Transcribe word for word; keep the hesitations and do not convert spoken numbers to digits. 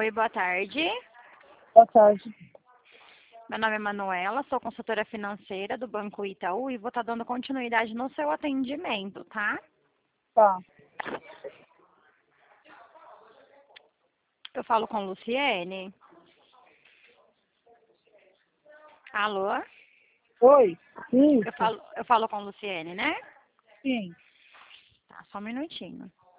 Oi, boa tarde. Boa tarde. Meu nome é Manuela, sou consultora financeira do Banco Itaú e vou estar dando continuidade no seu atendimento, tá? Tá. Eu falo com Luciene. Alô? Oi? Eu Isso. falo, eu falo com Luciene, né? Sim. Tá, só um minutinho.